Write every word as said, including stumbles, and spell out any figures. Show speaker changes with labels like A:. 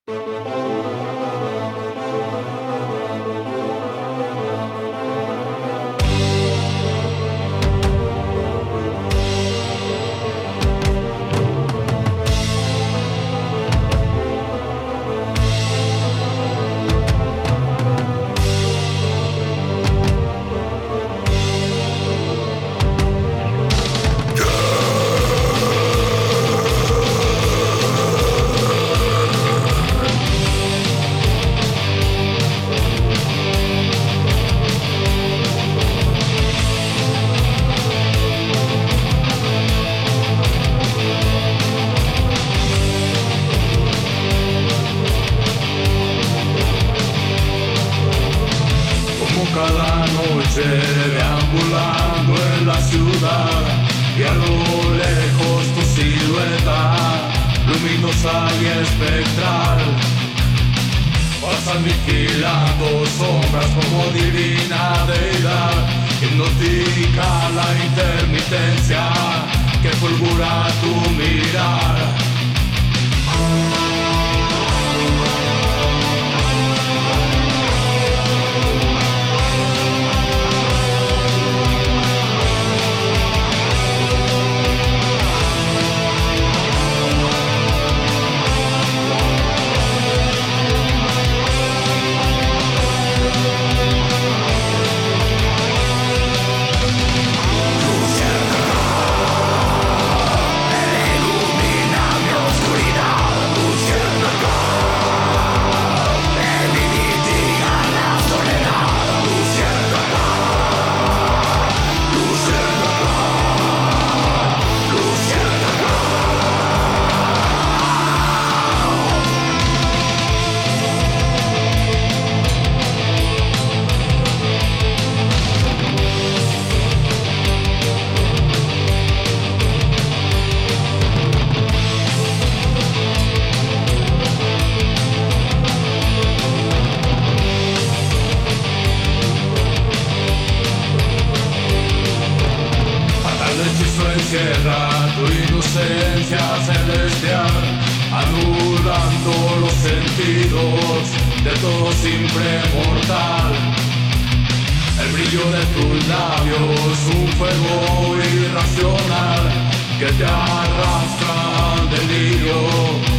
A: Cada noche deambulando en la ciudad y a lo lejos tu silueta luminosa y espectral vas aniquilando sombras como divina deidad, hipnótica la intermitencia que fulgura tu mirar. Encierra tu inocencia celestial, anulando los sentidos de todo simple mortal. El brillo de tus labios, un fuego irracional que te arrastra al delirio.